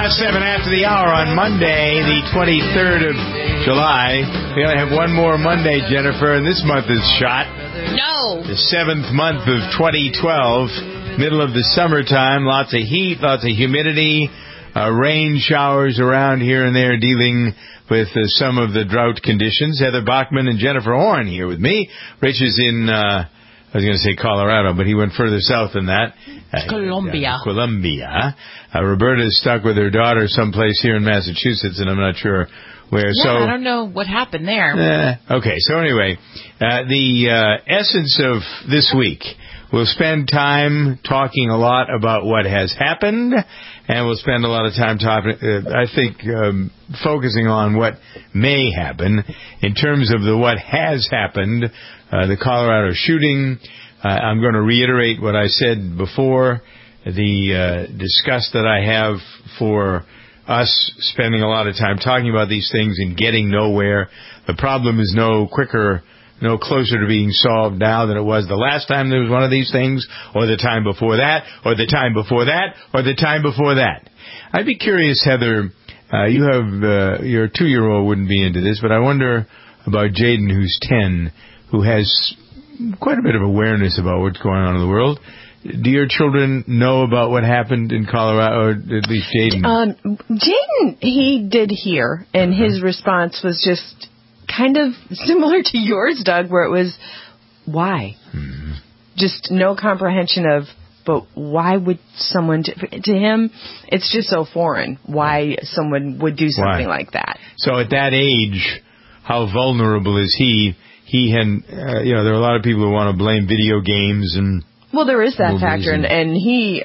Just 7 after the hour on Monday, the 23rd of July. We only have one more Monday, Jennifer, and this month is shot. No. The 7th month of 2012, middle of the summertime, lots of heat, lots of humidity, rain showers around here and there dealing with some of the drought conditions. Heather Bachman and Jennifer Horn here with me. Rich is in... I was going to say Colorado, but he went further south than that. Colombia. Colombia. Roberta is stuck with her daughter someplace here in Massachusetts, and I'm not sure where. Yeah, so I don't know what happened there. Okay, so anyway, the essence of this week, we'll spend time talking a lot about what has happened, and we'll spend a lot of time talking, focusing on what may happen. In terms of the what has happened, the Colorado shooting, I'm going to reiterate what I said before, the disgust that I have for us spending a lot of time talking about these things and getting nowhere. The problem is no closer to being solved now than it was the last time there was one of these things, or the time before that, or the time before that, or the time before that. I'd be curious, Heather, you have, your 2-year-old wouldn't be into this, but I wonder about Jaden, who's 10, who has quite a bit of awareness about what's going on in the world. Do your children know about what happened in Colorado, or at least Jaden? Jaden, he did hear, and his response was just kind of similar to yours, Doug, where it was, why? Mm-hmm. Just no comprehension of, but why would someone, to him, it's just so foreign, why someone would do something like that. So at that age, how vulnerable is he? He and, there are a lot of people who want to blame video games and... Well, there is that factor, and he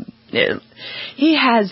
has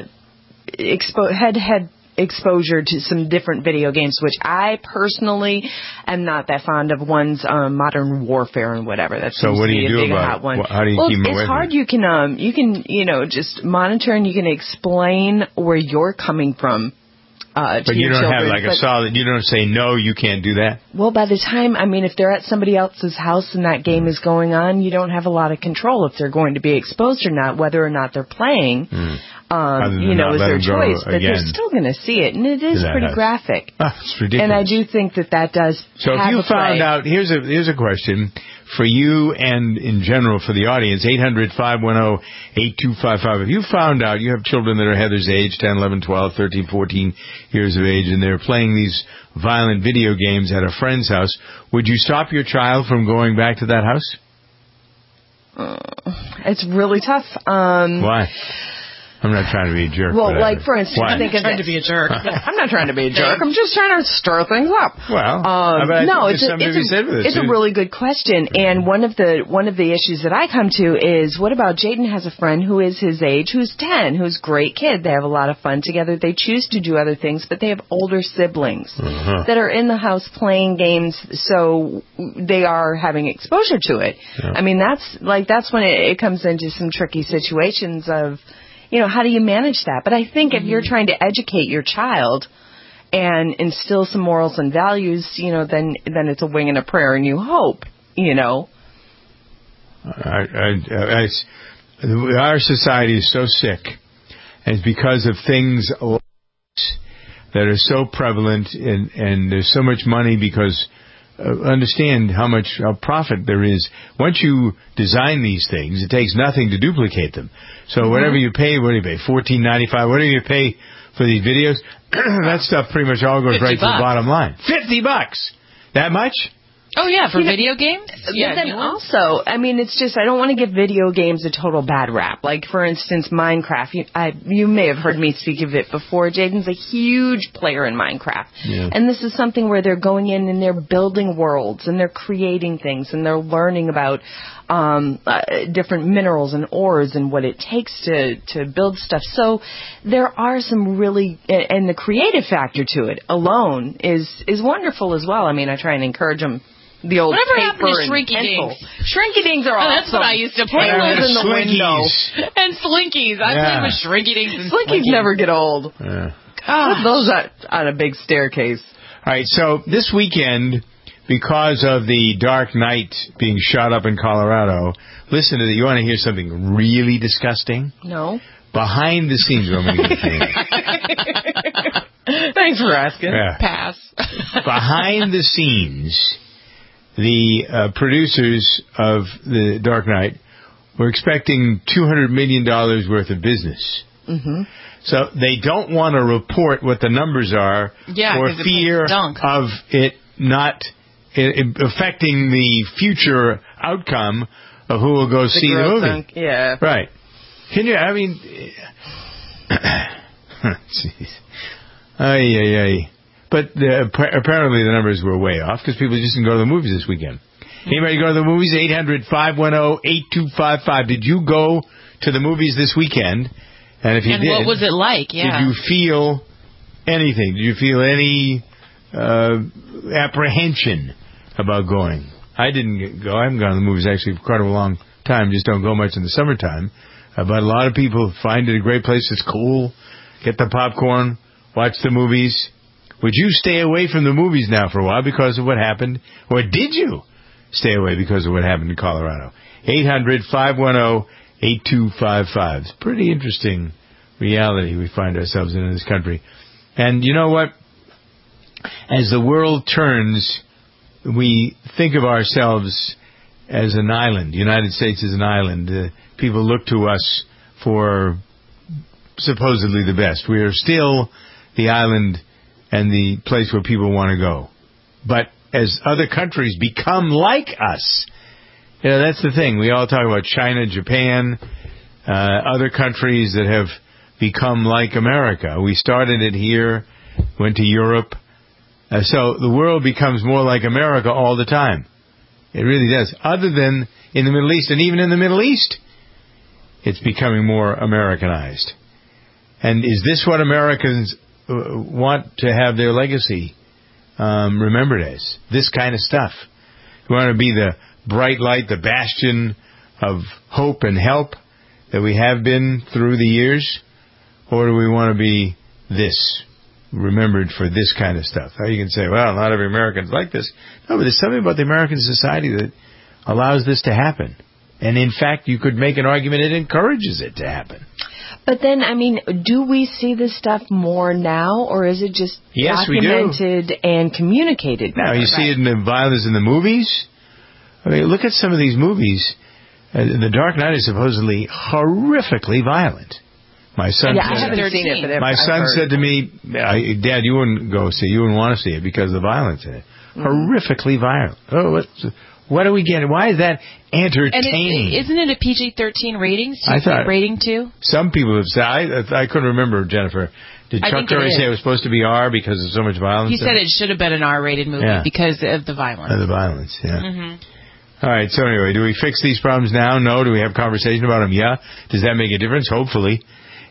had exposure to some different video games, which I personally am not that fond of. One's Modern Warfare and whatever. That so what do you do about it? How do you keep him away? It's hard. You can just monitor, and you can explain where you're coming from. But you don't have like a solid, you don't say, no, you can't do that? Well, by the time, if they're at somebody else's house and that game is going on, you don't have a lot of control if they're going to be exposed or not, whether or not they're playing, is their choice. But they're still going to see it, and it is pretty graphic. It's ridiculous. And I do think that does So if you found out, here's a question for you and in general for the audience, 800-510-8255. If you found out you have children that are Heather's age, 10, 11, 12, 13, 14 years of age, and they're playing these violent video games at a friend's house, would you stop your child from going back to that house? It's really tough. Why? I'm not trying to be a jerk. Well, for instance, I'm not trying to be a jerk. I'm not trying to be a jerk. I'm just trying to stir things up. Well, it's a really good question. And one of the issues that I come to is, what about Jaden has a friend who is his age, who's 10, who's a great kid. They have a lot of fun together. They choose to do other things, but they have older siblings that are in the house playing games, so they are having exposure to it. Yeah. That's when it comes into some tricky situations of, how do you manage that? But I think if you're trying to educate your child and instill some morals and values, then it's a wing and a prayer, and you hope, Our society is so sick, and it's because of things that are so prevalent, and there's so much money because... understand how much profit there is. Once you design these things, it takes nothing to duplicate them. So whatever you pay, what do you pay? $14.95. Whatever you pay for these videos, that stuff pretty much all goes right to the bottom line. $50. That much? Oh, yeah, for video games? Yeah, but then also, it's just, I don't want to give video games a total bad rap. Like, for instance, Minecraft. You may have heard me speak of it before. Jaden's a huge player in Minecraft. Yeah. And this is something where they're going in and they're building worlds, and they're creating things, and they're learning about different minerals and ores and what it takes to build stuff. So there are some really, and the creative factor to it alone is wonderful as well. I try and encourage them. The old Whatever paper happened to Shrinky Dings? Shrinky Dings are awesome. That's what I used to play with. in the window. And Slinkies. I played with Shrinky Dings and Slinkies never get old. Yeah. Put those on a big staircase. All right, so this weekend, because of the Dark Knight being shot up in Colorado, listen to that. You want to hear something really disgusting? No. Behind the scenes, Thanks for asking. Yeah. Pass. Behind the scenes, the producers of the Dark Knight were expecting $200 million worth of business. Mm-hmm. So they don't want to report what the numbers are for fear of it not affecting the future outcome of who will go see the movie. Yeah. Right. Can you, I mean, jeez. Ay. But apparently the numbers were way off because people just didn't go to the movies this weekend. Anybody go to the movies? 800-510-8255. Did you go to the movies this weekend? And if you did, what was it like? Yeah. Did you feel anything? Did you feel any apprehension about going? I didn't go. I haven't gone to the movies actually for quite a long time. Just don't go much in the summertime. But a lot of people find it a great place. It's cool. Get the popcorn. Watch the movies. Would you stay away from the movies now for a while because of what happened? Or did you stay away because of what happened in Colorado? 800-510-8255. It's a pretty interesting reality we find ourselves in this country. And you know what? As the world turns, we think of ourselves as an island. The United States is an island. People look to us for supposedly the best. We are still the island and the place where people want to go. But as other countries become like us, that's the thing. We all talk about China, Japan, other countries that have become like America. We started it here, went to Europe. So the world becomes more like America all the time. It really does. Other than in the Middle East, and even in the Middle East, it's becoming more Americanized. And is this what Americans want to have their legacy remembered as? This kind of stuff. We want to be the bright light, the bastion of hope and help that we have been through the years? Or do we want to be this, remembered for this kind of stuff? Now you can say, well, not every American's like this. No, but there's something about the American society that allows this to happen. And in fact, you could make an argument it encourages it to happen. But then, I mean, do we see this stuff more now, or is it just documented and communicated? Now, you see it in the violence in the movies. I mean, look at some of these movies. The Dark Knight is supposedly horrifically violent. My son I haven't seen it, but my son said to me, Dad, you wouldn't go see it. You wouldn't want to see it because of the violence in it. Mm-hmm. Horrifically violent. Oh, what are we getting? Why is that entertaining? And isn't it a PG-13 rating? Rating too? Some people have said. I couldn't remember, Jennifer. Did Chuck Berry say it was supposed to be R because of so much violence? He said it should have been an R-rated movie because of the violence. Mm-hmm. All right, so anyway, do we fix these problems now? No. Do we have conversation about them? Yeah. Does that make a difference? Hopefully.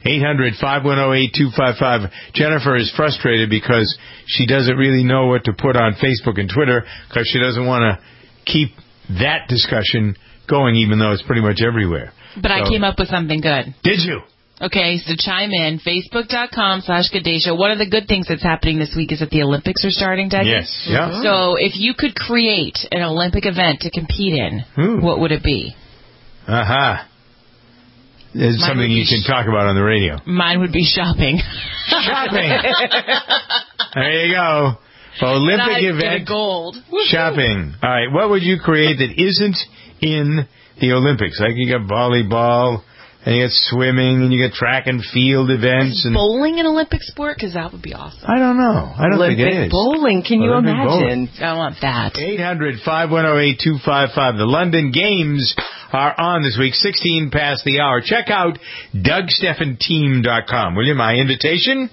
800-510-8255. Jennifer is frustrated because she doesn't really know what to put on Facebook and Twitter because she doesn't want to keep that discussion going, even though it's pretty much everywhere. But I came up with something good. Did you? Okay, so chime in. Facebook.com/Good Day Show. One of the good things that's happening this week is that the Olympics are starting, Doug. Yes. Yeah. So if you could create an Olympic event to compete in, what would it be? Aha. It's something you can talk about on the radio. Mine would be shopping. Shopping. There you go. Olympic event. Gold. Shopping. All right. What would you create that isn't in the Olympics? Like you got volleyball, and you got swimming, and you got track and field events. Is bowling an Olympic sport? Because that would be awesome. I don't know. I don't think it is. Bowling. Can you imagine? I want that. 800-510-8255. The London Games are on this week, 16 past the hour. Check out DougStephanTeam.com. Will you? My invitation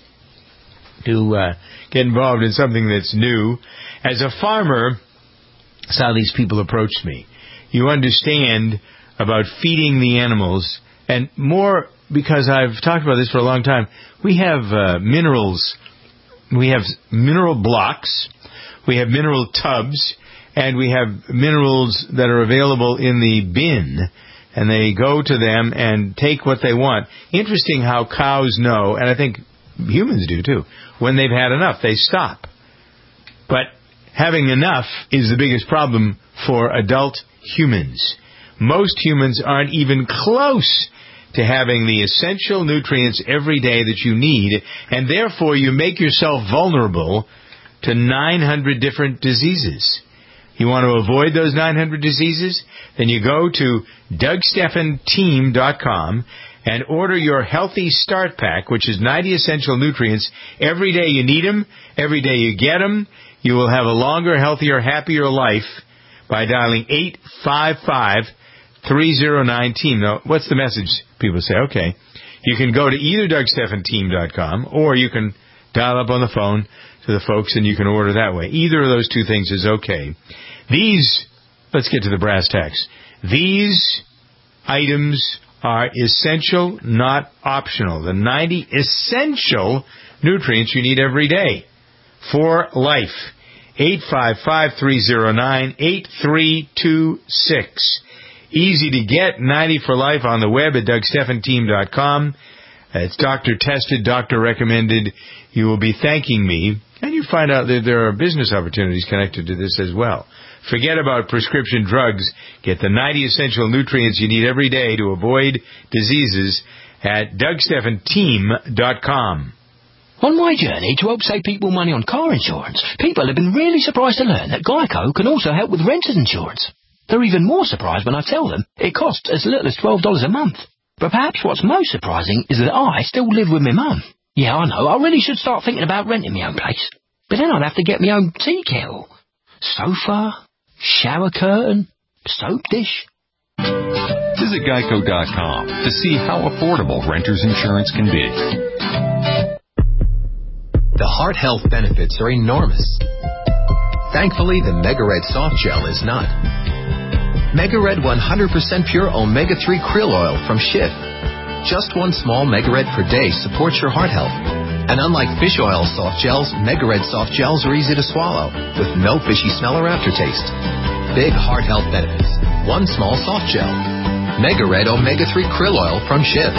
to get involved in something that's new. As a farmer, that's how these people approached me. You understand about feeding the animals, and more because I've talked about this for a long time. We have minerals. We have mineral blocks. We have mineral tubs. And we have minerals that are available in the bin, and they go to them and take what they want. Interesting how cows know, and I think humans do too, when they've had enough, they stop. But having enough is the biggest problem for adult humans. Most humans aren't even close to having the essential nutrients every day that you need, and therefore you make yourself vulnerable to 900 different diseases. You want to avoid those 900 diseases? Then you go to DougStephanTeam.com and order your Healthy Start Pack, which is 90 essential nutrients. Every day you need them. Every day you get them. You will have a longer, healthier, happier life by dialing 855-309-TEAM. Now, what's the message? People say, okay. You can go to either DougStephanTeam.com, or you can dial up on the phone to the folks and you can order that way. Either of those two things is okay. Let's get to the brass tacks. These items are essential, not optional. The 90 essential nutrients you need every day for life. 855-309-8326. Easy to get, 90 for life on the web at DougStephanTeam.com. It's doctor tested, doctor recommended. You will be thanking me. And you find out that there are business opportunities connected to this as well. Forget about prescription drugs. Get the 90 essential nutrients you need every day to avoid diseases at DougStephanTeam.com. On my journey to help save people money on car insurance, people have been really surprised to learn that Geico can also help with renter's insurance. They're even more surprised when I tell them it costs as little as $12 a month. But perhaps what's most surprising is that I still live with my mum. Yeah, I know, I really should start thinking about renting my own place. But then I'd have to get my own tea kettle, sofa, shower curtain, soap dish. Visit Geico.com to see how affordable renter's insurance can be. The heart health benefits are enormous. Thankfully, the Mega-Red Soft Gel is not. Mega-Red 100% pure omega-3 krill oil from Schiff. Just one small Mega-Red per day supports your heart health. And unlike fish oil soft gels, Mega-Red soft gels are easy to swallow with no fishy smell or aftertaste. Big heart health benefits. One small soft gel. Mega-Red omega-3 krill oil from Schiff.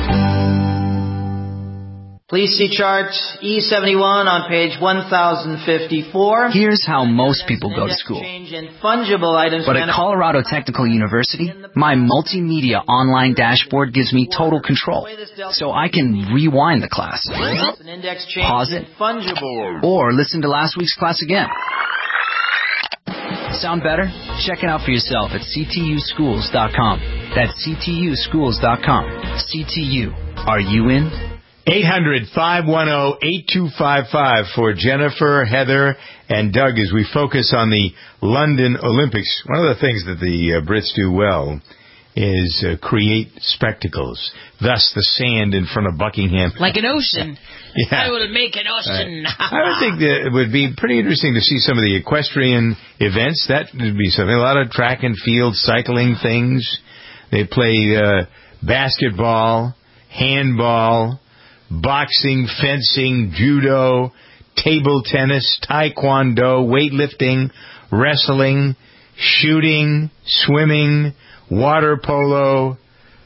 Please see chart E71 on page 1054. Here's how most people go to school. But at Colorado Technical University, my multimedia online dashboard gives me total control. So I can rewind the class, pause it, or listen to last week's class again. Sound better? Check it out for yourself at ctuschools.com. That's ctuschools.com. CTU. Are you in? 800-510-8255 for Jennifer, Heather, and Doug as we focus on the London Olympics. One of the things that the Brits do well is create spectacles. Thus, the sand in front of Buckingham. Like an ocean. Yeah. I will make an ocean. I would think that it would be pretty interesting to see some of the equestrian events. That would be something. A lot of track and field cycling things. They play basketball, handball, boxing, fencing, judo, table tennis, taekwondo, weightlifting, wrestling, shooting, swimming, water polo.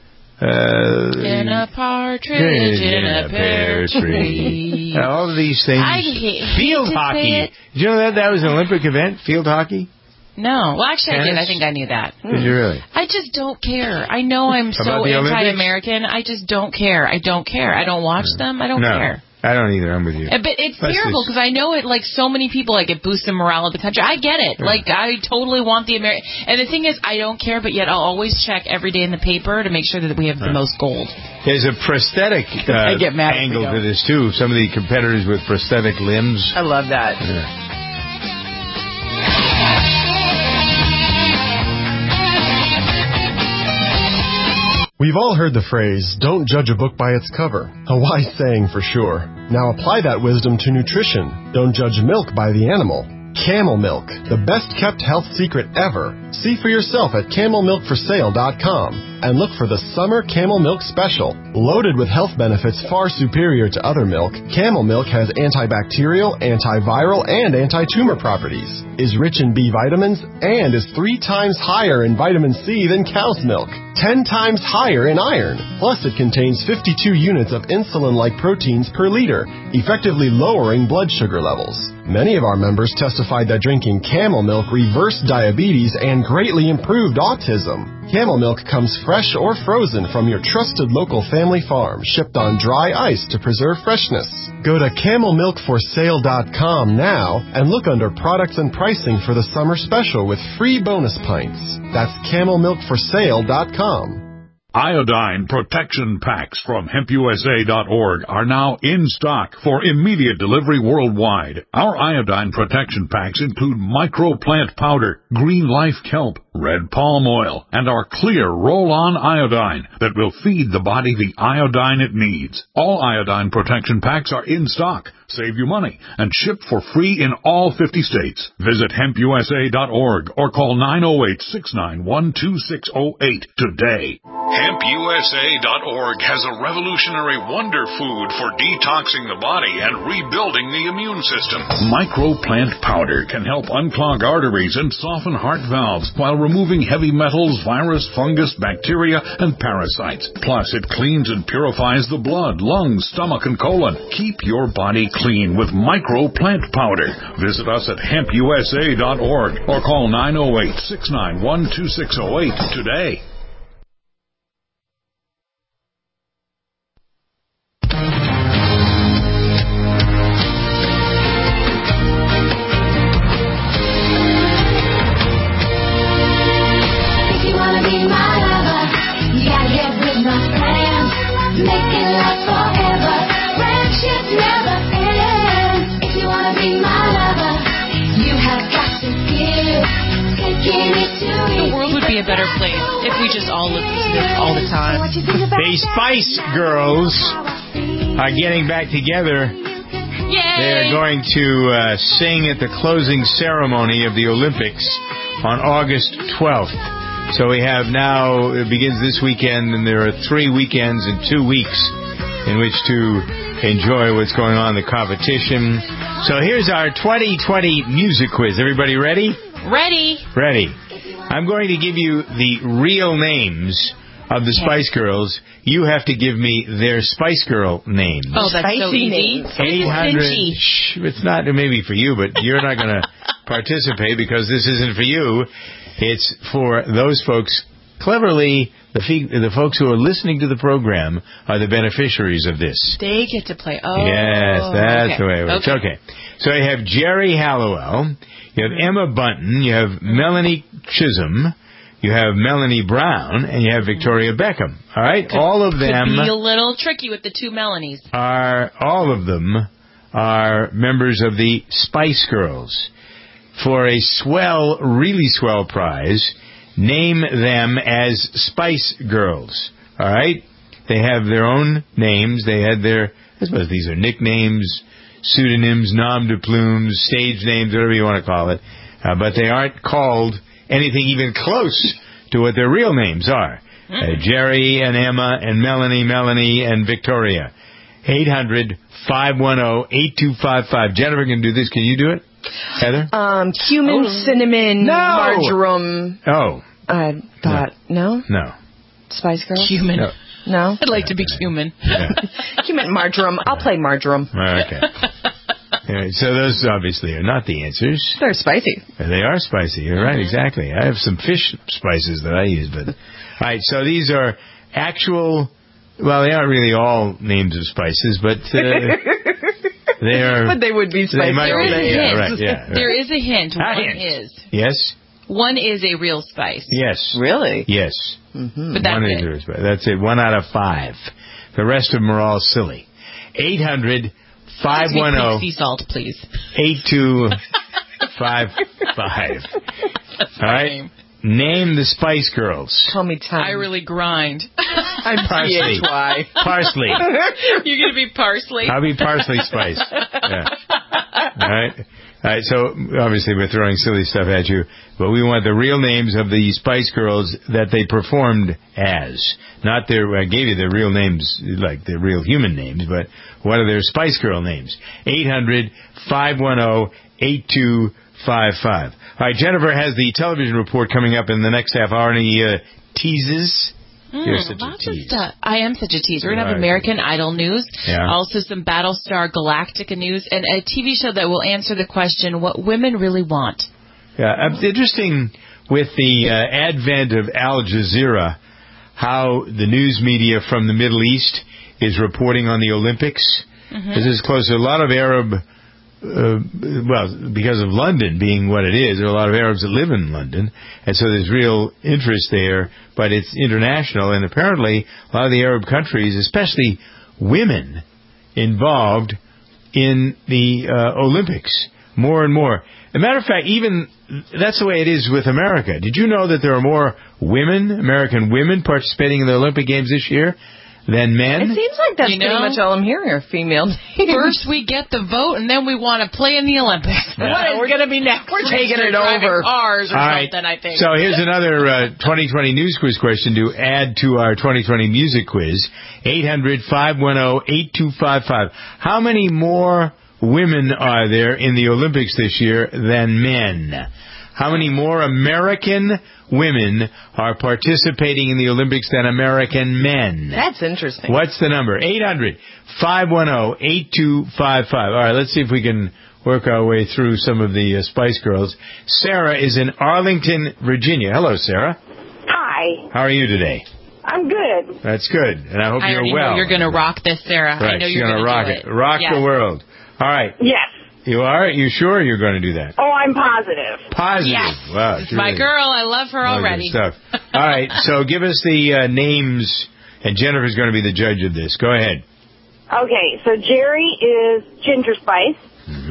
In a partridge in a pear tree. All of these things. Field hockey. Did you know that was an Olympic event? Field hockey? No. Well, actually, I did. I think I knew that. Did you really? I just don't care. I know I'm so anti-American. I just don't care. I don't care. I don't watch them. I don't care. I don't either. I'm with you. But it's terrible because I know it, like, so many people, like, it boosts the morale of the country. I get it. Yeah. Like, I totally want the American. And the thing is, I don't care, but yet I'll always check every day in the paper to make sure that we have the most gold. There's a prosthetic angle to this, too. Some of the competitors with prosthetic limbs. I love that. Yeah. We've all heard the phrase, don't judge a book by its cover. A wise saying for sure. Now apply that wisdom to nutrition. Don't judge milk by the animal. Camel milk, the best kept health secret ever. See for yourself at CamelMilkForSale.com and look for the Summer Camel Milk Special. Loaded with health benefits far superior to other milk, Camel Milk has antibacterial, antiviral, and anti-tumor properties, is rich in B vitamins, and is 3 times higher in vitamin C than cow's milk, 10 times higher in iron. Plus, it contains 52 units of insulin-like proteins per liter, effectively lowering blood sugar levels. Many of our members testified that drinking Camel Milk reversed diabetes and greatly improved autism. Camel Milk comes fresh or frozen from your trusted local family farm, shipped on dry ice to preserve freshness. Go to CamelMilkForSale.com now and look under products and pricing for the summer special with free bonus pints. That's CamelMilkForSale.com. Iodine protection packs from HempUSA.org are now in stock for immediate delivery worldwide. Our iodine protection packs include microplant powder, green life kelp, red palm oil, and our clear roll-on iodine that will feed the body the iodine it needs. All iodine protection packs are in stock, save you money, and ship for free in all 50 states. Visit HempUSA.org or call 908-691-2608 today. HempUSA.org has a revolutionary wonder food for detoxing the body and rebuilding the immune system. Microplant powder can help unclog arteries and soften heart valves while removing heavy metals, virus, fungus, bacteria, and parasites. Plus, it cleans and purifies the blood, lungs, stomach, and colon. Keep your body clean with Microplant powder. Visit us at HempUSA.org or call 908-691-2608 today. A better place if we just all listened to this all the time. The Spice Girls are getting back together. Yay! They're going to sing at the closing ceremony of the Olympics on August 12th. So we have now, it begins this weekend, and there are 3 weekends in 2 weeks in which to enjoy what's going on in the competition. So here's our 2020 music quiz. Everybody ready? Ready. Ready. I'm going to give you the real names of the Spice Girls. You have to give me their Spice Girl names. Oh, that's so easy. 800. It's not maybe for you, but you're not going to participate because this isn't for you. It's for those folks. Cleverly, the folks who are listening to the program are the beneficiaries of this. They get to play. Oh, yes, that's the way it works. Okay. So you have Jerry Halliwell. You have Emma Bunton, you have Melanie Chisholm, you have Melanie Brown, and you have Victoria Beckham. All right? All of them... Could be a little tricky with the 2 Melanies. All of them are members of the Spice Girls. For a swell, really swell prize, name them as Spice Girls. All right? They have their own names. They had their... I suppose these are nicknames, pseudonyms, nom de plumes, stage names, whatever you want to call it. But they aren't called anything even close to what their real names are. Jerry and Emma and Melanie and Victoria. 800-510-8255. Jennifer can do this. Can you do it? Heather? Cumin, cinnamon, marjoram. Oh. I thought, no? No. Spice Girls? Cumin. No? I'd like to be cumin. Yeah. Cumin, marjoram. I'll play marjoram. Okay. Anyway, so those obviously are not the answers. They're spicy. They are spicy. You're right, exactly. I have some fish spices that I use, but... All right, so these are actual... Well, they aren't really all names of spices, but they are... But they would be spicy. There is a hint. Right, yeah. There is a hint. One is. Yes? One is a real spice. Yes. Really? Yes. Mm-hmm. But that's it. That's it. 1 out of 5. The rest of them are all silly. 800-510... Sea salt, please. 8255. All right. Name the Spice Girls. Call me Tom. I really grind. I'm Parsley. Parsley. You're going to be parsley? I'll be Parsley Spice. Yeah. All right. So, obviously, we're throwing silly stuff at you, but we want the real names of the Spice Girls that they performed as. Not their, I gave you their real names, like their real human names, but what are their Spice Girl names? 800-510-8255. All right, Jennifer has the television report coming up in the next half hour. Any teases? You're such a tease. Stuff. I am such a tease. We're going to have American Idol news, also some Battlestar Galactica news, and a TV show that will answer the question, what women really want. Yeah, it's interesting with the advent of Al Jazeera, how the news media from the Middle East is reporting on the Olympics. This is close to a lot of Arab... because of London being what it is, there are a lot of Arabs that live in London, and so there's real interest there, but it's international, and apparently a lot of the Arab countries, especially women, involved in the Olympics, more and more. As a matter of fact, even that's the way it is with America. Did you know that there are more women, American women, participating in the Olympic Games this year than men? It seems like that's pretty much all I'm hearing are female teams. First we get the vote, and then we want to play in the Olympics. Yeah. What is going to be next? We're taking it over. Cars or something, I think. So here's another 2020 news quiz question to add to our 2020 music quiz. 800-510-8255. How many more women are there in the Olympics this year than men? How many more American women are participating in the Olympics than American men? That's interesting. What's the number? 800-510-8255. All right, let's see if we can work our way through some of the Spice Girls. Sarah is in Arlington, Virginia. Hello, Sarah. Hi. How are you today? I'm good. That's good, and I hope you're well. You're going to rock this, Sarah. Right, I know you're going to rock it. Rock the world. All right. Yes. You are? You sure you're going to do that? Oh, I'm positive. Positive. Yes. Wow, it's my girl. I love her already. Stuff. All right. So give us the names, and Jennifer's going to be the judge of this. Go ahead. Okay. So Jerry is Ginger Spice.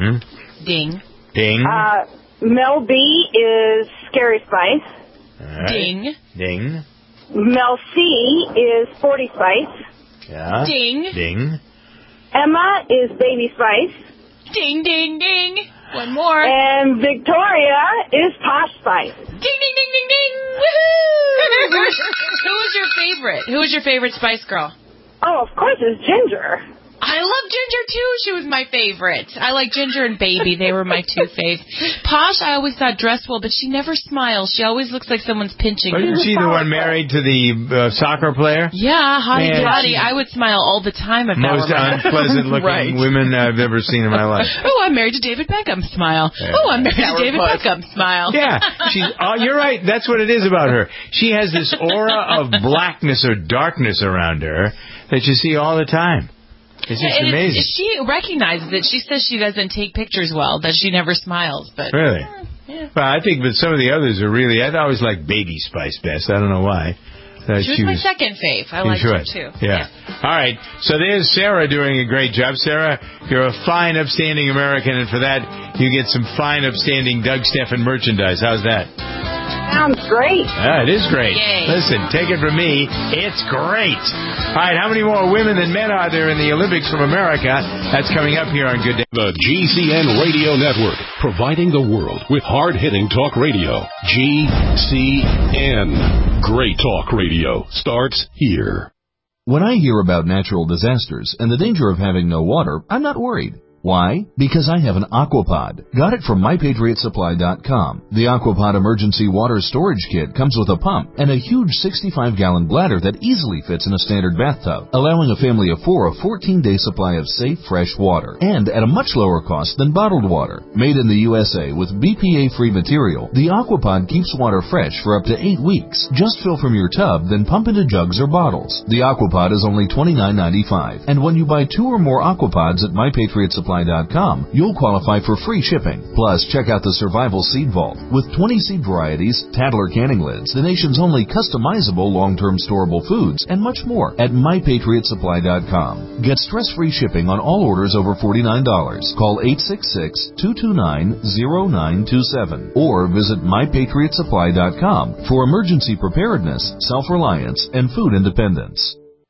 Ding. Ding. Mel B is Scary Spice. Right. Ding. Ding. Mel C is Sporty Spice. Yeah. Ding. Ding. Emma is Baby Spice. Ding, ding, ding. One more. And Victoria is Posh Spice. Ding, ding, ding, ding, ding. Woohoo! Who was your favorite? Who was your favorite Spice Girl? Oh, of course, it's Ginger. I love Ginger, too. She was my favorite. I like Ginger and Baby. They were my two faves. Posh, I always thought dressed well, but she never smiles. She always looks like someone's pinching her. Wasn't she the one married to the soccer player? Yeah, Hottie Toddy. I would smile all the time if most unpleasant-looking women I've ever seen in my life. Oh, I'm married to David Beckham. Smile. Oh, I'm married to David Beckham. Smile. Yeah, you're right. That's what it is about her. She has this aura of blackness or darkness around her that you see all the time. It's just amazing. She recognizes it. She says she doesn't take pictures well, that she never smiles. But really? Yeah. Well, I think some of the others are really... I always like Baby Spice best. I don't know why. She was my second fave. I liked her, too. Yeah. All right. So there's Sarah doing a great job. Sarah, you're a fine, upstanding American, and for that, you get some fine, upstanding Doug Stephan merchandise. How's that? Sounds great. Yeah, it is great. Yay. Listen, take it from me, it's great. All right, how many more women than men are there in the Olympics from America? That's coming up here on Good Day. The GCN Radio Network, providing the world with hard-hitting talk radio. GCN. Great talk radio starts here. When I hear about natural disasters and the danger of having no water, I'm not worried. Why? Because I have an Aquapod. Got it from MyPatriotSupply.com. The Aquapod Emergency Water Storage Kit comes with a pump and a huge 65-gallon bladder that easily fits in a standard bathtub, allowing a family of 4 a 14-day supply of safe, fresh water, and at a much lower cost than bottled water. Made in the USA with BPA-free material, the Aquapod keeps water fresh for up to 8 weeks. Just fill from your tub, then pump into jugs or bottles. The Aquapod is only $29.95, and when you buy 2 or more Aquapods at MyPatriotSupply.com, you'll qualify for free shipping. Plus, check out the Survival Seed Vault. With 20 seed varieties, Tadler canning lids, the nation's only customizable long-term storable foods, and much more at MyPatriotSupply.com. Get stress-free shipping on all orders over $49. Call 866-229-0927 or visit MyPatriotSupply.com for emergency preparedness, self-reliance, and food independence.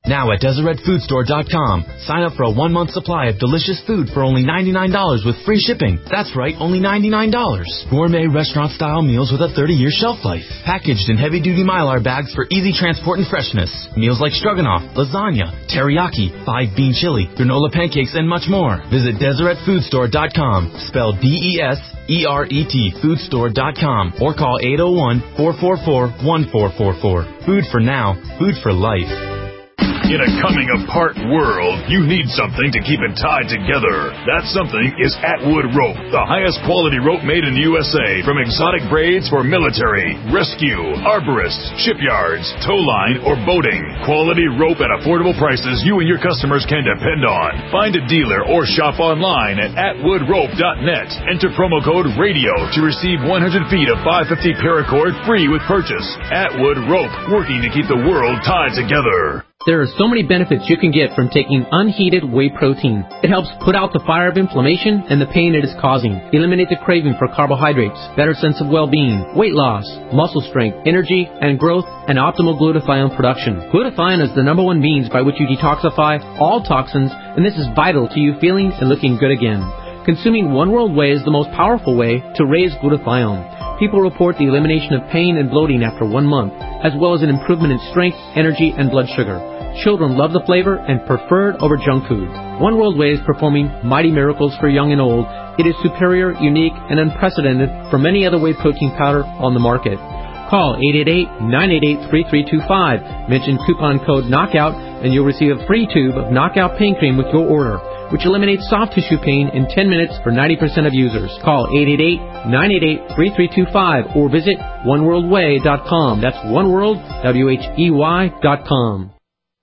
Now at DeseretFoodStore.com, sign up for a 1-month supply of delicious food for only $99 with free shipping. That's right, only $99. Gourmet restaurant-style meals with a 30-year shelf life. Packaged in heavy-duty Mylar bags for easy transport and freshness. Meals like stroganoff, lasagna, teriyaki, 5-bean chili, granola pancakes, and much more. Visit DeseretFoodStore.com, spelled DESERET, foodstore.com, or call 801-444-1444. Food for now, food for life. In a coming-apart world, you need something to keep it tied together. That something is Atwood Rope, the highest quality rope made in the USA, from exotic braids for military, rescue, arborists, shipyards, tow line, or boating. Quality rope at affordable prices you and your customers can depend on. Find a dealer or shop online at atwoodrope.net. Enter promo code RADIO to receive 100 feet of 550 paracord free with purchase. Atwood Rope, working to keep the world tied together. There are so many benefits you can get from taking unheated whey protein. It helps put out the fire of inflammation and the pain it is causing, eliminate the craving for carbohydrates, better sense of well-being, weight loss, muscle strength, energy and growth, and optimal glutathione production. Glutathione is the #1 means by which you detoxify all toxins, and this is vital to you feeling and looking good again. Consuming One World Whey is the most powerful way to raise glutathione. People report the elimination of pain and bloating after 1 month, as well as an improvement in strength, energy, and blood sugar. Children love the flavor and prefer it over junk food. One World Whey is performing mighty miracles for young and old. It is superior, unique, and unprecedented from any other whey protein powder on the market. Call 888-988-3325. Mention coupon code KNOCKOUT and you'll receive a free tube of Knockout Pain Cream with your order, which eliminates soft tissue pain in 10 minutes for 90% of users. Call 888-988-3325 or visit oneworldwhey.com. That's oneworld, WHEY.com.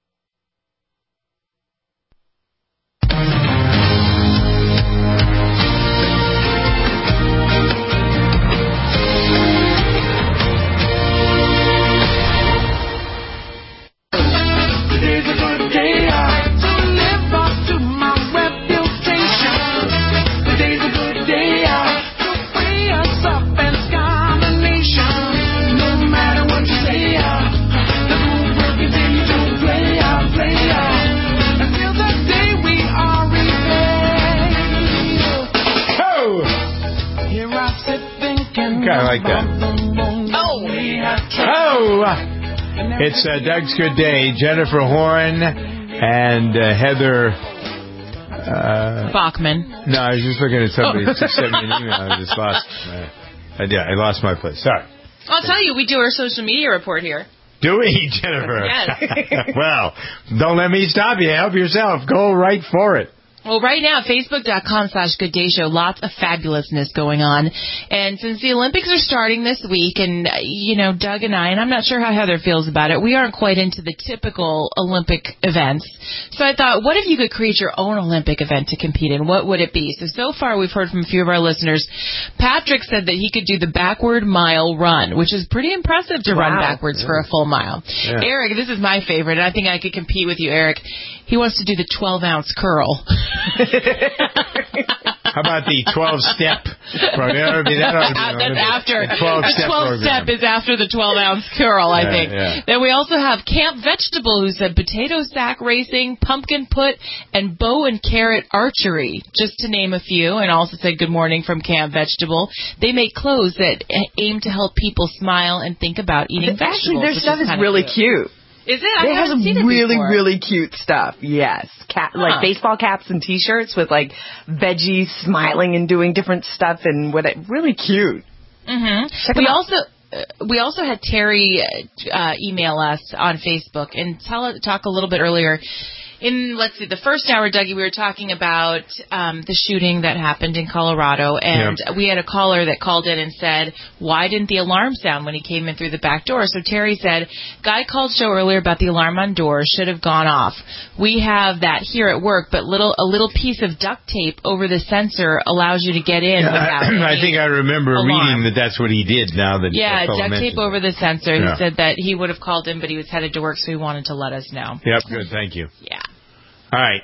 I like that. Oh! It's Doug's Good Day. Jennifer Horn and Heather... Bachman. No, I was just looking at somebody who sent me an email. I just lost... I lost my place. Sorry. I'll tell you, we do our social media report here. Do we, Jennifer? Yes. Well, don't let me stop you. Help yourself. Go right for it. Well, right now, Facebook.com/GoodDayShow, lots of fabulousness going on. And since the Olympics are starting this week, and, Doug and I, and I'm not sure how Heather feels about it, we aren't quite into the typical Olympic events. So I thought, what if you could create your own Olympic event to compete in? What would it be? So far, we've heard from a few of our listeners. Patrick said that he could do the backward mile run, which is pretty impressive to run backwards for a full mile. Yeah. Eric, this is my favorite, and I think I could compete with you, Eric. He wants to do the 12-ounce curl. How about the 12-step program? That's after. The 12-step is after the 12-ounce curl, I think. Yeah. Then we also have Camp Vegetable, who said potato sack racing, pumpkin put, and bow and carrot archery, just to name a few, and also said good morning from Camp Vegetable. They make clothes that aim to help people smile and think about eating vegetables. Actually, their stuff is really cute. Is it? They have some really cute stuff. Yes, like baseball caps and T-shirts with like veggies smiling and doing different stuff and really cute. Mm-hmm. We also had Terry email us on Facebook and talk a little bit earlier. In, the first hour, Dougie, we were talking about the shooting that happened in Colorado, and we had a caller that called in and said, why didn't the alarm sound when he came in through the back door? So Terry said, guy called show earlier about the alarm on doors, should have gone off. We have that here at work, but a little piece of duct tape over the sensor allows you to get in without I think I remember reading that's what he did now that duct tape over the sensor. He said that he would have called in, but he was headed to work, so he wanted to let us know. Yep, good, thank you. Yeah. All right,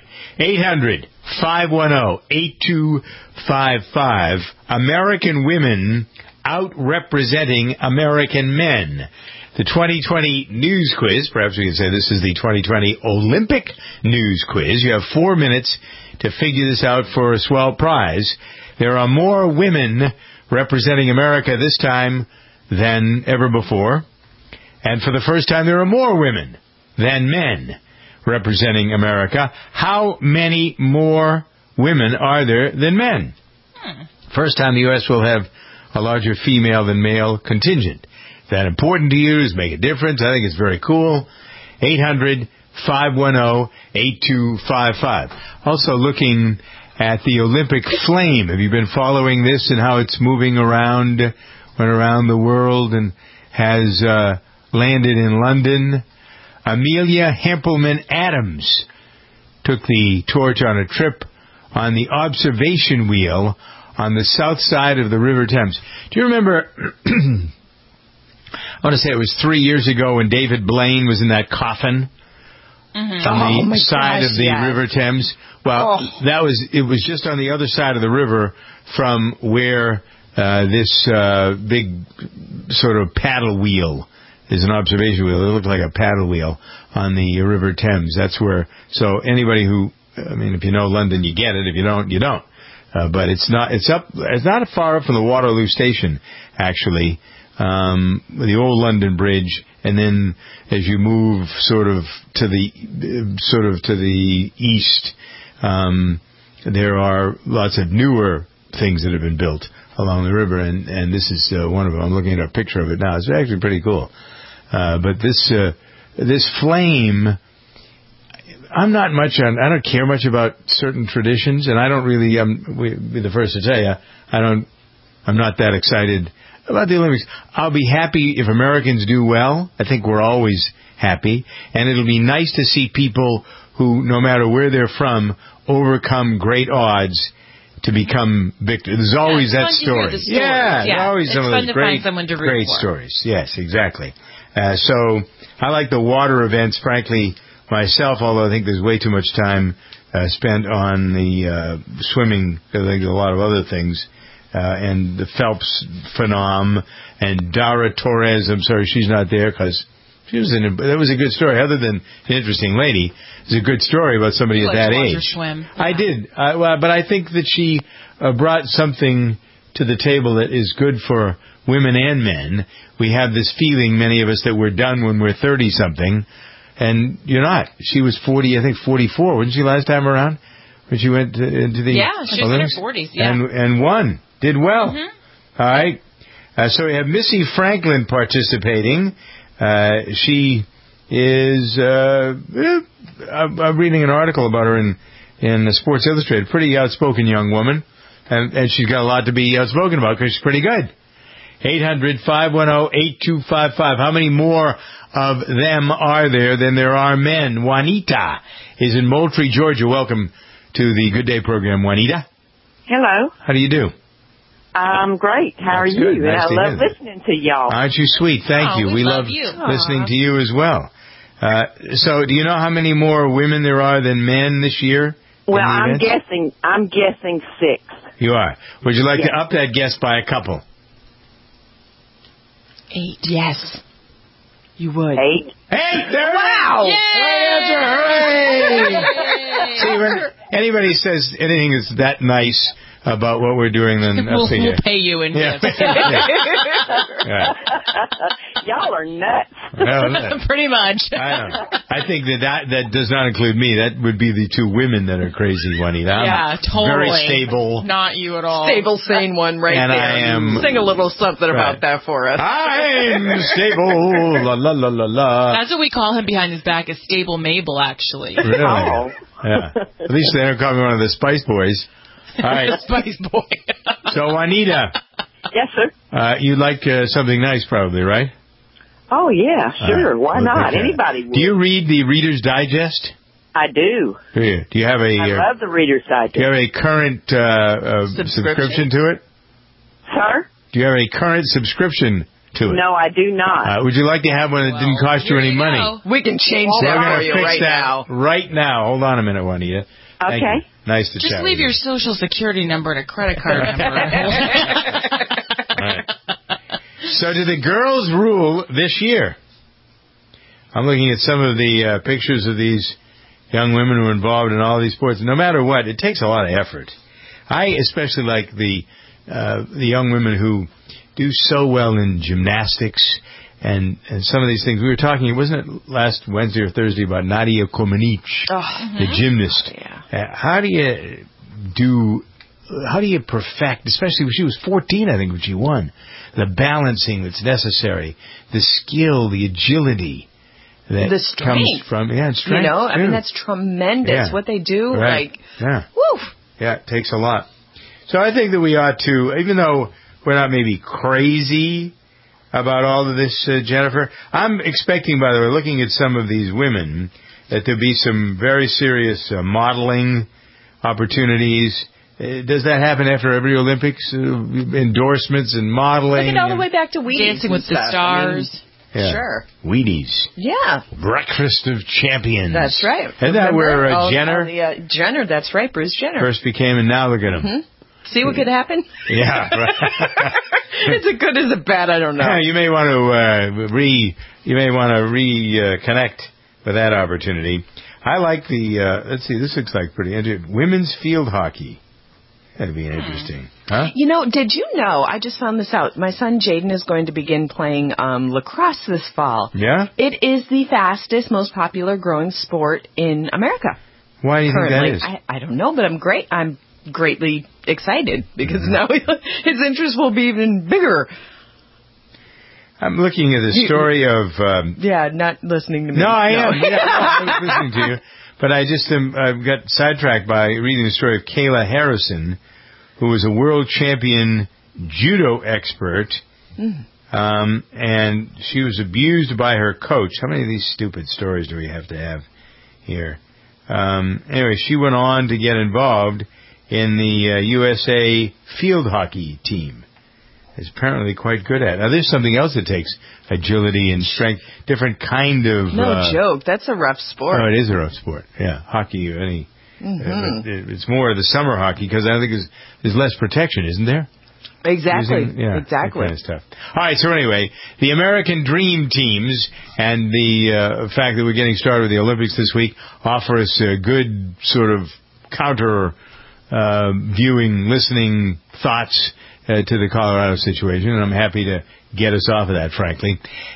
800-510-8255. American women out representing American men. the 2020 news quiz. Perhaps we can say this is the 2020 Olympic news quiz. You have 4 minutes to figure this out for a swell prize. There are more women representing America this time than ever before. And for the first time, there are more women than men representing America. How many more women are there than men? First time the U.S. will have a larger female than male contingent. Is that important to you? Does it make a difference? I think it's very cool. 800-510-8255. Also looking at the Olympic flame. Have you been following this and how it's moving around, went around the world and has landed in London? Amelia Hempelman Adams took the torch on a trip on the observation wheel on the south side of the River Thames. Do you remember, I want to say it was 3 years ago when David Blaine was in that coffin on the side of the River Thames? Well, it was just on the other side of the river from where this big sort of paddle wheel is, an observation wheel. It looked like a paddle wheel on the River Thames. That's where, so anybody who, I mean, if you know London, you get it. If you don't, you don't. But it's not far up from the Waterloo Station, actually. The old London Bridge, and then as you move sort of to the east, there are lots of newer things that have been built along the river, and this is one of them. I'm looking at a picture of it now. It's actually pretty cool. But this flame, I don't care much about certain traditions, and I don't really, we'll be the first to tell you, I'm not that excited about the Olympics. I'll be happy if Americans do well. I think we're always happy. And it'll be nice to see people who, no matter where they're from, overcome great odds to become victors. There's always that story. There's always some of those great stories. Yes, exactly. So I like the water events, frankly, myself, although I think there's way too much time spent on the swimming. I think a lot of other things. And the Phelps phenom, and Dara Torres. I'm sorry she's not there because that was a good story. Other than an interesting lady, it's a good story about somebody at that age. Swim. Yeah. I did, but I think that she brought something to the table that is good for women and men. We have this feeling, many of us, that we're done when we're 30-something, and you're not. She was 40, I think 44. Wasn't she last time around when she went into the she was in her 40s. Yeah, and won. Did well. All right. So we have Missy Franklin participating. She is, I'm reading an article about her in Sports Illustrated. Pretty outspoken young woman. And she's got a lot to be outspoken about because she's pretty good. 800-510-8255. How many more of them are there than there are men? Juanita is in Moultrie, Georgia. Welcome to the Good Day program, Juanita. Hello. How do you do? I'm great. How are you? Nice, and I love listening to y'all. Aren't you sweet? Thank you. We love listening to you as well. So, do you know how many more women there are than men this year? Well, I'm guessing 6. You are. Would you like to up that guess by a couple? 8. Yes. You would. 8. 8! There wow! Right answer! Hooray! See, when anybody says anything that's that nice about what we're doing, then we'll pay you in gifts. Y'all are nuts. Well, pretty much. I know. I think that does not include me. That would be the two women that are crazy, Juanita. Yeah, totally. Very stable. Not you at all. Stable, sane one right and there. I am. Sing a little something about that for us. I'm stable. La la la la la. That's what we call him behind his back, is Stable Mabel, actually. Really? Oh. Yeah. At least they don't call me one of the Spice Boys. All right. Spice Boy. So, Juanita. Yes, sir. You'd like something nice, probably, right? Oh, yeah, sure. Why not? Anybody would. Do you read the Reader's Digest? I do. Do you? Do you have I love the Reader's Digest. Do you have a current subscription to it? Sir? Do you have a current subscription to it? No, I do not. Would you like to have one that didn't cost you any money? We can change that for you right now. Right now. Hold on a minute, Juanita. Okay. Nice to chat. Just leave your social security number and a credit card number. Right. So, do the girls rule this year? I'm looking at some of the pictures of these young women who are involved in all these sports. No matter what, it takes a lot of effort. I especially like the young women who do so well in gymnastics and some of these things. We were talking, wasn't it last Wednesday or Thursday, about Nadia Comaneci, the gymnast. How do you perfect, especially when she was 14, I think, when she won, the balancing that's necessary, the skill, the agility that the strength comes from, strength. You know, I mean, that's tremendous what they do. Right. Woo. Yeah, it takes a lot. So I think that we ought to, even though we're not maybe crazy about all of this, Jennifer, I'm expecting, by the way, looking at some of these women, that there'll be some very serious modeling opportunities. Does that happen after every Olympics? Endorsements and modeling? Look at all the way back to Wheaties. Dancing with the Stars. Sure. Wheaties. Yeah. Breakfast of Champions. That's right. Isn't that where Jenner? Jenner, that's right, Bruce Jenner. First became, and now look at him. Mm-hmm. See what could happen? Yeah. Right. Is it good, is it bad? I don't know. Yeah, you may want to reconnect with that opportunity. I like the, let's see, this looks like pretty interesting. Women's field hockey. That'd be interesting. Huh? You know, did you know, I just found this out, my son Jaden is going to begin playing lacrosse this fall. Yeah? It is the fastest, most popular growing sport in America. Why do you currently. think that is? I don't know, but I'm greatly excited because now his interest will be even bigger. I'm looking at the story of... not listening to me. No, I am. Yeah, I'm listening to you. But I just got sidetracked by reading the story of Kayla Harrison, who was a world champion judo expert, and she was abused by her coach. How many of these stupid stories do we have to have here? Anyway, she went on to get involved in the USA field hockey team. Is apparently quite good at. Now, there's something else that takes agility and strength, different kind of... No joke, that's a rough sport. Oh, it is a rough sport, yeah. Hockey, it's more the summer hockey, because I think there's less protection, isn't there? Exactly, That exactly. kind of stuff. All right, so anyway, the American Dream Teams and the fact that we're getting started with the Olympics this week offer us a good sort of counter viewing, listening thoughts to the Colorado situation, and I'm happy to get us off of that, frankly.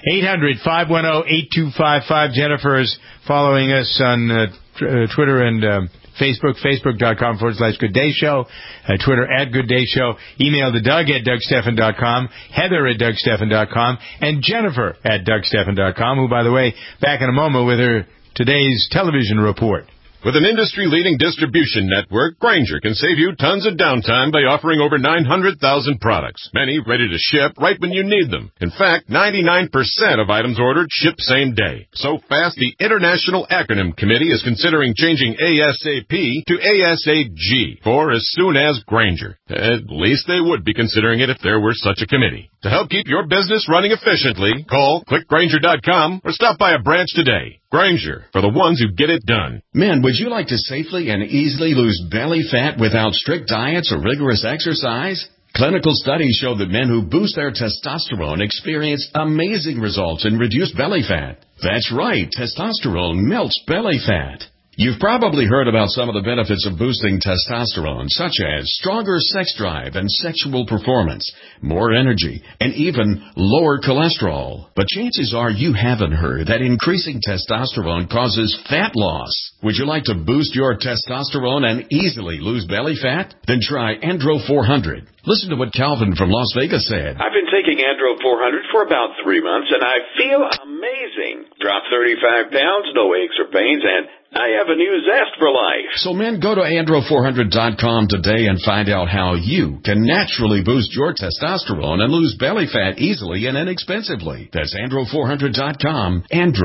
800-510-8255. Jennifer's following us on Twitter and Facebook, facebook.com/Good Day Show, Twitter @Good Day Show, email to Doug @DougStephan.com, Heather @DougStephan.com, and Jennifer @DougStephan.com, who, by the way, back in a moment with her today's television report. With an industry-leading distribution network, Grainger can save you tons of downtime by offering over 900,000 products, many ready to ship right when you need them. In fact, 99% of items ordered ship same day. So fast, the International Acronym Committee is considering changing ASAP to ASAG, for as soon as Grainger. At least they would be considering it if there were such a committee. To help keep your business running efficiently, call clickgrainger.com or stop by a branch today. Grainger, for the ones who get it done. Men, would you like to safely and easily lose belly fat without strict diets or rigorous exercise? Clinical studies show that men who boost their testosterone experience amazing results in reduced belly fat. That's right, testosterone melts belly fat. You've probably heard about some of the benefits of boosting testosterone, such as stronger sex drive and sexual performance, more energy, and even lower cholesterol. But chances are you haven't heard that increasing testosterone causes fat loss. Would you like to boost your testosterone and easily lose belly fat? Then try Andro 400. Listen to what Calvin from Las Vegas said. I've been taking Andro 400 for about 3 months, and I feel amazing. Dropped 35 pounds, no aches or pains, and I have a new zest for life. So men, go to Andro400.com today and find out how you can naturally boost your testosterone and lose belly fat easily and inexpensively. That's Andro400.com,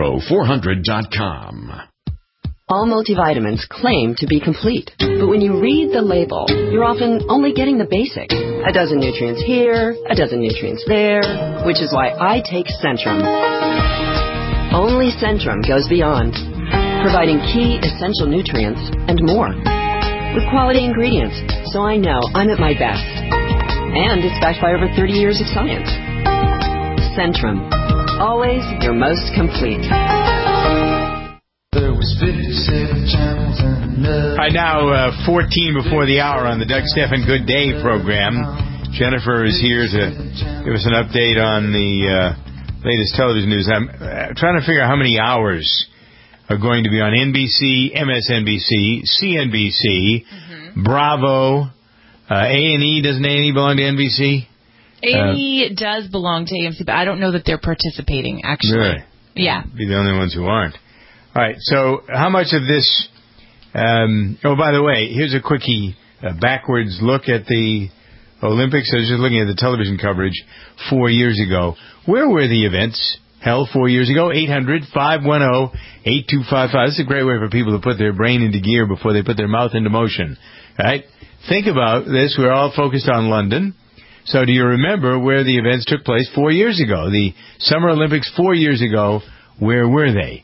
Andro400.com. All multivitamins claim to be complete, but when you read the label, you're often only getting the basics. A dozen nutrients here, a dozen nutrients there, which is why I take Centrum. Only Centrum goes beyond, providing key essential nutrients and more, with quality ingredients, so I know I'm at my best. And it's backed by over 30 years of science. Centrum, always your most complete. All right, now 14 before the hour on the Doug Stephan Good Day program. Jennifer is here to give us an update on the latest television news. I'm trying to figure out how many hours are going to be on NBC, MSNBC, CNBC, Bravo, A&E. Doesn't A&E belong to NBC? A&E does belong to AMC, but I don't know that they're participating, actually. Really? Yeah. Be the only ones who aren't. All right, so how much of this... oh, by the way, here's a quickie backwards look at the Olympics. I was just looking at the television coverage 4 years ago. Where were the events held 4 years ago? 800-510-8255. This is a great way for people to put their brain into gear before they put their mouth into motion. Right? Think about this. We're all focused on London. So do you remember where the events took place 4 years ago? The Summer Olympics 4 years ago, where were they?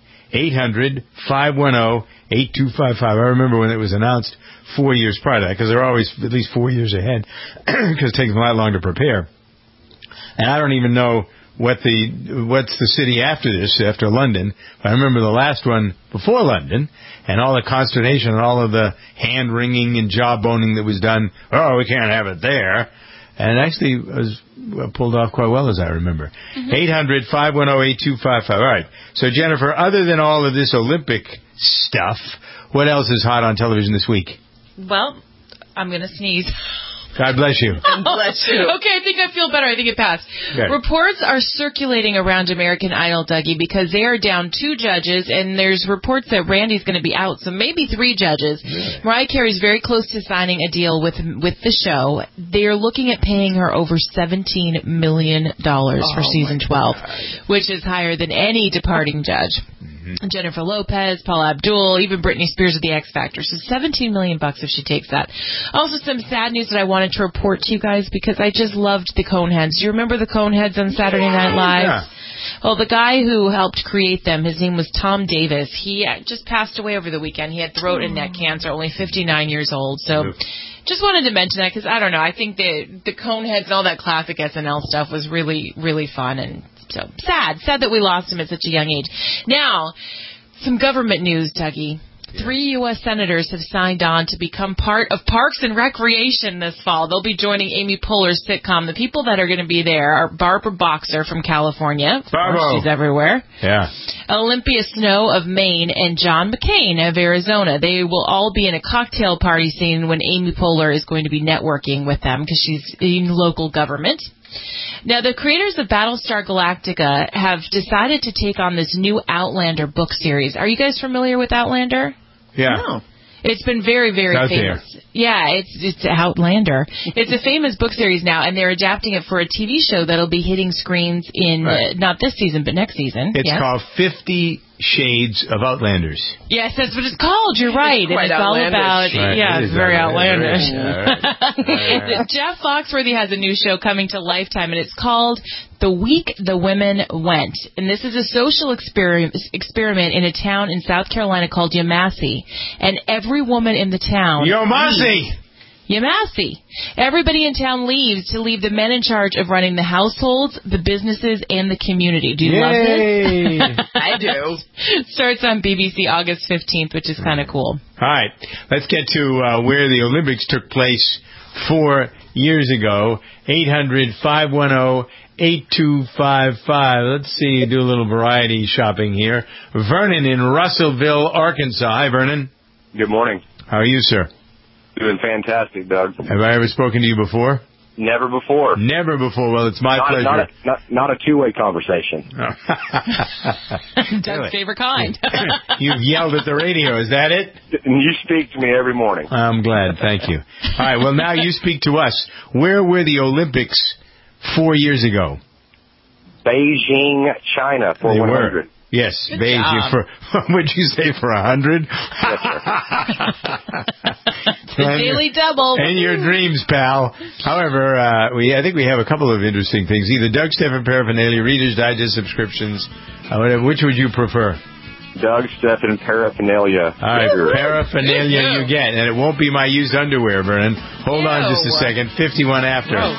800-510-8255. I remember when it was announced 4 years prior to that, because they're always at least 4 years ahead, because it takes them a lot longer to prepare. And I don't even know what's the city after this, after London. But I remember the last one before London, and all the consternation and all of the hand-wringing and jaw-boning that was done. Oh, we can't have it there. And it actually was pulled off quite well, as I remember. 800-510-8255. All right. So, Jennifer, other than all of this Olympic stuff, what else is hot on television this week? Well, I'm going to sneeze. God bless you. Bless you. Okay, I think I feel better. I think it passed. Good. Reports are circulating around American Idol, Dougie, because they are down 2 judges, and there's reports that Randy's going to be out, so maybe 3 judges. Really? Mariah Carey's very close to signing a deal with the show. They are looking at paying her over $17 million for season 12, which is higher than any departing judge. Jennifer Lopez, Paula Abdul, even Britney Spears of the X Factor. So $17 million if she takes that. Also, some sad news that I wanted to report to you guys because I just loved the Coneheads. Do you remember the Coneheads on Saturday Night Live? Yeah. Well, the guy who helped create them, his name was Tom Davis. He just passed away over the weekend. He had throat and neck cancer, only 59 years old. So just wanted to mention that because, I don't know, I think the Coneheads and all that classic SNL stuff was really, really fun and so sad that we lost him at such a young age. Now, some government news, Dougie. 3 U.S. senators have signed on to become part of Parks and Recreation this fall. They'll be joining Amy Poehler's sitcom. The people that are going to be there are Barbara Boxer from California. Bravo. She's everywhere. Yeah. Olympia Snow of Maine and John McCain of Arizona. They will all be in a cocktail party scene when Amy Poehler is going to be networking with them because she's in local government. Now, the creators of Battlestar Galactica have decided to take on this new Outlander book series. Are you guys familiar with Outlander? Yeah. No. It's been very, very famous. Yeah, it's Outlander. It's a famous book series now, and they're adapting it for a TV show that'll be hitting screens in not this season, but next season. It's called 50 Shades of Outlanders. Yes, that's what it's called. You're right. It's quite and it's all about, it's very outlandish. Jeff Foxworthy has a new show coming to Lifetime, and it's called The Week the Women Went. And this is a social experiment in a town in South Carolina called Yamasee. And every woman in the town... Yamasee. Everybody in town leaves to leave the men in charge of running the households, the businesses, and the community. Do you love this? I do. Starts on BBC August 15th, which is kind of cool. All right. Let's get to where the Olympics took place 4 years ago. 800-510-8255. Let's see, do a little variety shopping here. Vernon in Russellville, Arkansas. Hi, Vernon. Good morning. How are you, sir? Doing fantastic, Doug. Have I ever spoken to you before? Never before. Never before. Well, it's my pleasure. Not a two-way conversation. Doug's favorite kind. You've yelled at the radio. Is that it? You speak to me every morning. I'm glad. Thank you. All right. Well, now you speak to us. Where were the Olympics 4 years ago? Beijing, China, for They 100. were. Yes, Good Beijing job. for, what'd you say, for 100? Yes, sir. The daily double. And your dreams, pal. However, I think we have a couple of interesting things. Either Doug Stephan Paraphernalia, Reader's Digest subscriptions, whatever. Which would you prefer? Doug Stephan Paraphernalia. All right, paraphernalia you get. And it won't be my used underwear, Vernon. Hold on just a second. 51 after. Gross.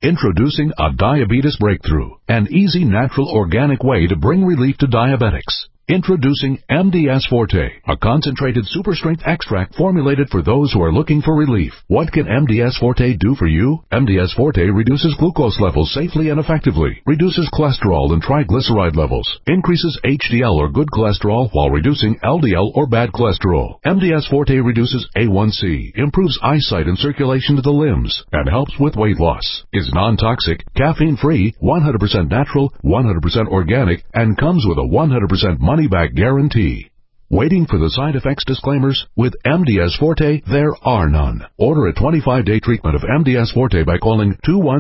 Introducing a diabetes breakthrough, an easy, natural, organic way to bring relief to diabetics. Introducing MDS Forte, a concentrated super-strength extract formulated for those who are looking for relief. What can MDS Forte do for you? MDS Forte reduces glucose levels safely and effectively, reduces cholesterol and triglyceride levels, increases HDL or good cholesterol while reducing LDL or bad cholesterol. MDS Forte reduces A1C, improves eyesight and circulation to the limbs, and helps with weight loss. Is non-toxic, caffeine-free, 100% natural, 100% organic, and comes with a 100% money-back guarantee. Waiting for the side effects disclaimers? With MDS Forte, there are none. Order a 25-day treatment of MDS Forte by calling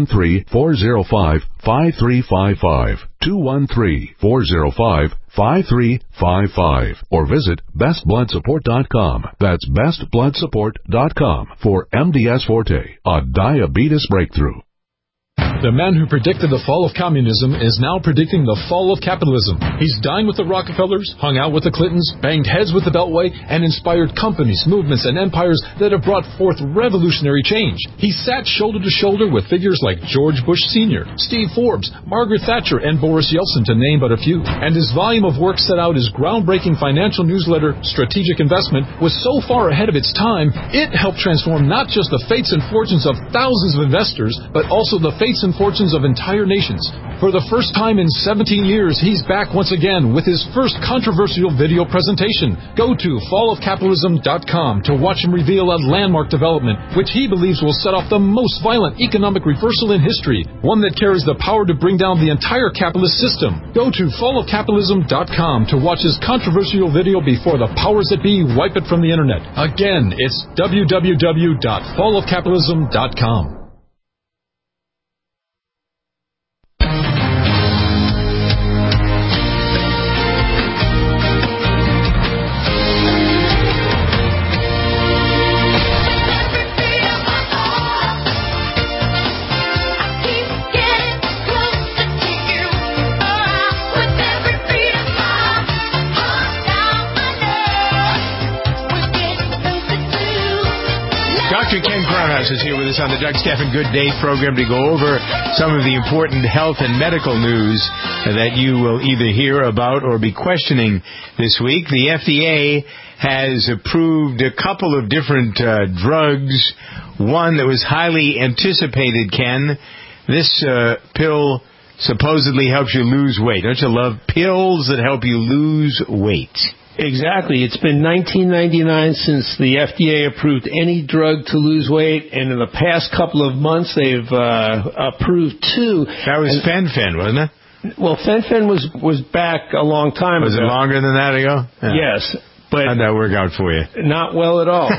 213-405-5355, 213-405-5355, or visit bestbloodsupport.com. That's bestbloodsupport.com for MDS Forte, a diabetes breakthrough. The man who predicted the fall of communism is now predicting the fall of capitalism. He's dined with the Rockefellers, hung out with the Clintons, banged heads with the Beltway, and inspired companies, movements, and empires that have brought forth revolutionary change. He sat shoulder to shoulder with figures like George Bush Sr., Steve Forbes, Margaret Thatcher, and Boris Yeltsin, to name but a few. And his volume of work set out his groundbreaking financial newsletter, Strategic Investment, was so far ahead of its time, it helped transform not just the fates and fortunes of thousands of investors, but also the fates and fortunes of entire nations. For the first time in 17 years, he's back once again with his first controversial video presentation. Go to fallofcapitalism.com to watch him reveal a landmark development, which he believes will set off the most violent economic reversal in history, one that carries the power to bring down the entire capitalist system. Go to fallofcapitalism.com to watch his controversial video before the powers that be wipe it from the internet. Again, it's www.fallofcapitalism.com. Dr. Ken Cronhouse is here with us on the Doug Stephan Good Day program to go over some of the important health and medical news that you will either hear about or be questioning this week. The FDA has approved a couple of different drugs, one that was highly anticipated, Ken. This pill supposedly helps you lose weight. Don't you love pills that help you lose weight? Exactly. It's been 1999 since the FDA approved any drug to lose weight, and in the past couple of months they've approved two. That was Fen-Phen, wasn't it? Well, Fen-Phen was back a long time ago. Was it longer than that ago? Yeah. Yes. But how'd that work out for you? Not well at all.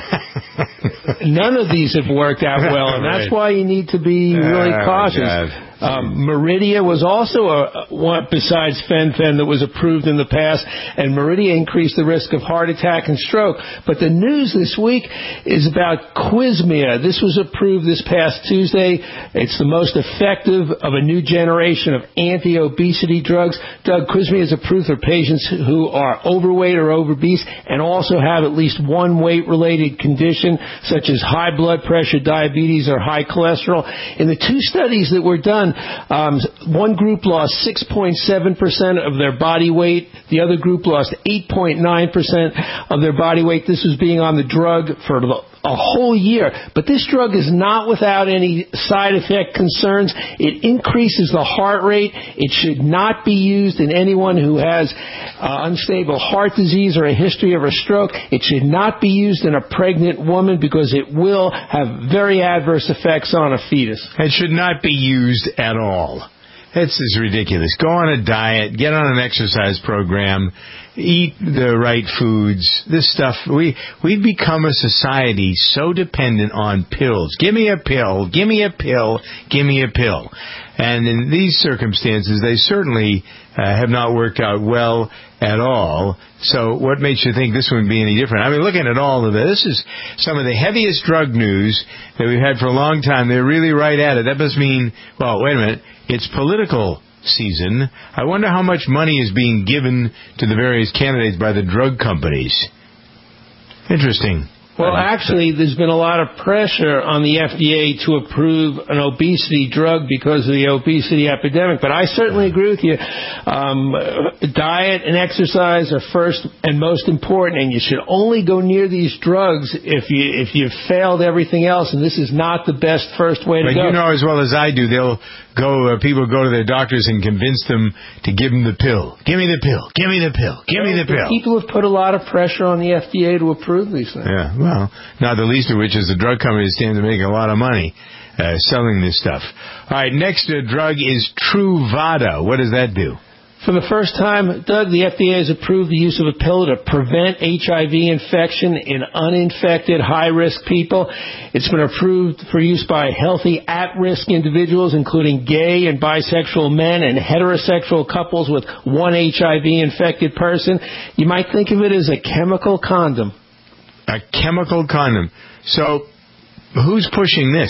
None of these have worked out well, and that's why you need to be really cautious. Meridia was also one besides Fen-Phen that was approved in the past, and Meridia increased the risk of heart attack and stroke. But the news this week is about Qsymia. This was approved this past Tuesday. It's the most effective of a new generation of anti-obesity drugs. Doug, Qsymia is approved for patients who are overweight or obese and also have at least one weight-related condition, such as high blood pressure, diabetes, or high cholesterol. In the two studies that were done, one group lost 6.7% of their body weight. The other group lost 8.9% of their body weight. This was being on the drug for a whole year. But this drug is not without any side effect concerns. It increases the heart rate. It should not be used in anyone who has unstable heart disease or a history of a stroke. It should not be used in a pregnant woman because it will have very adverse effects on a fetus. It should not be used at all. This is ridiculous. Go on a diet, get on an exercise program, eat the right foods. This stuff, we've become a society so dependent on pills. Give me a pill, give me a pill, give me a pill. And in these circumstances, they certainly have not worked out well at all. So what makes you think this would be any different? I mean, looking at all of this is some of the heaviest drug news that we've had for a long time. They're really right at it. That must mean, well, wait a minute, it's political season. I wonder how much money is being given to the various candidates by the drug companies. Interesting. Well, actually, there's been a lot of pressure on the FDA to approve an obesity drug because of the obesity epidemic. But I certainly agree with you. Diet and exercise are first and most important, and you should only go near these drugs if you've failed everything else, and this is not the best first way to go. But you know as well as I do, people go to their doctors and convince them to give them the pill. Give me the pill. Give me the pill. Give me the pill. People have put a lot of pressure on the FDA to approve these things. Yeah, well, not the least of which is the drug companies stand to make a lot of money selling this stuff. All right, next drug is Truvada. What does that do? For the first time, Doug, the FDA has approved the use of a pill to prevent HIV infection in uninfected, high-risk people. It's been approved for use by healthy, at-risk individuals, including gay and bisexual men and heterosexual couples with one HIV-infected person. You might think of it as a chemical condom. A chemical condom. So, who's pushing this?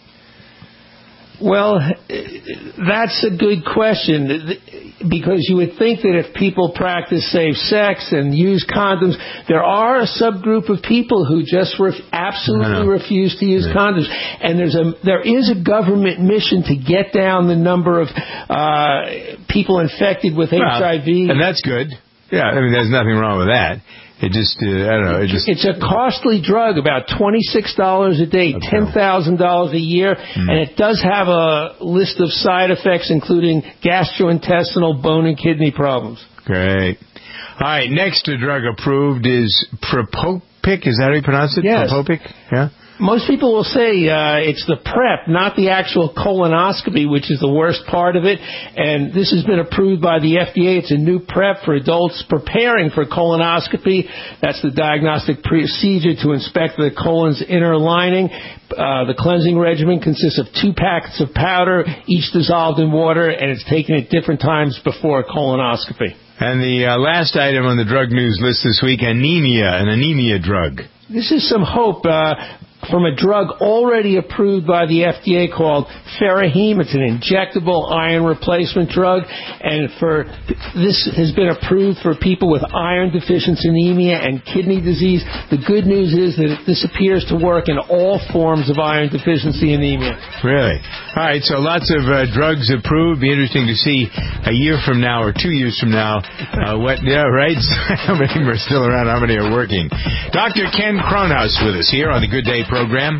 Well, that's a good question, because you would think that if people practice safe sex and use condoms, there are a subgroup of people who just absolutely refuse to use condoms. And there is a government mission to get down the number of people infected with HIV. And that's good. Yeah, I mean, there's nothing wrong with that. It just, I don't know. It's a costly drug, about $26 a day, $10,000 a year, and it does have a list of side effects, including gastrointestinal, bone, and kidney problems. Great. All right, next drug approved is Propopic. Is that how you pronounce it? Yes. Propopic? Yeah. Most people will say it's the PrEP, not the actual colonoscopy, which is the worst part of it. And this has been approved by the FDA. It's a new PrEP for adults preparing for colonoscopy. That's the diagnostic procedure to inspect the colon's inner lining. The cleansing regimen consists of 2 packets of powder, each dissolved in water, and it's taken at different times before a colonoscopy. And the last item on the drug news list this week, anemia, an anemia drug. This is some hope from a drug already approved by the FDA called Feraheme. It's an injectable iron replacement drug, and this has been approved for people with iron deficiency anemia and kidney disease. The good news is that this appears to work in all forms of iron deficiency anemia. Really? All right, so lots of drugs approved. Be interesting to see a year from now or 2 years from now how many are still around, how many are working. Dr. Ken Kronhaus with us here on the Good Day program.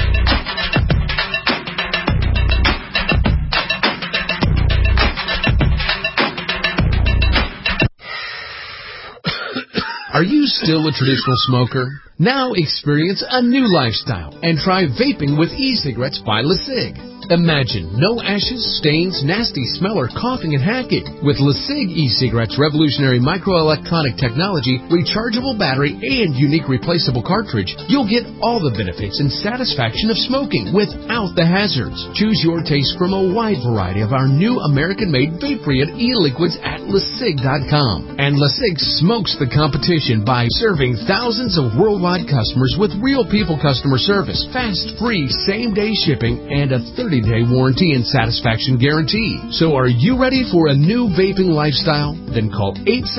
Are you still a traditional smoker? Now experience a new lifestyle and try vaping with e-cigarettes by LeSig. Imagine no ashes, stains, nasty smell, or coughing and hacking. With LeSig e-cigarettes' revolutionary microelectronic technology, rechargeable battery, and unique replaceable cartridge, you'll get all the benefits and satisfaction of smoking without the hazards. Choose your taste from a wide variety of our new American-made vape-free e-liquids at LeSig.com. And LeSig smokes the competition by serving thousands of worldwide customers with real people customer service, fast, free, same-day shipping, and a 30-day warranty and satisfaction guarantee. So are you ready for a new vaping lifestyle? Then call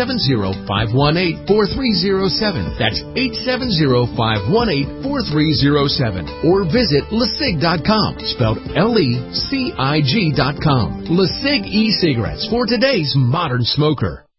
870-518-4307. That's 870-518-4307. Or visit LeSig.com, spelled LeCig.com. LeSig e-cigarettes for today's modern smoker.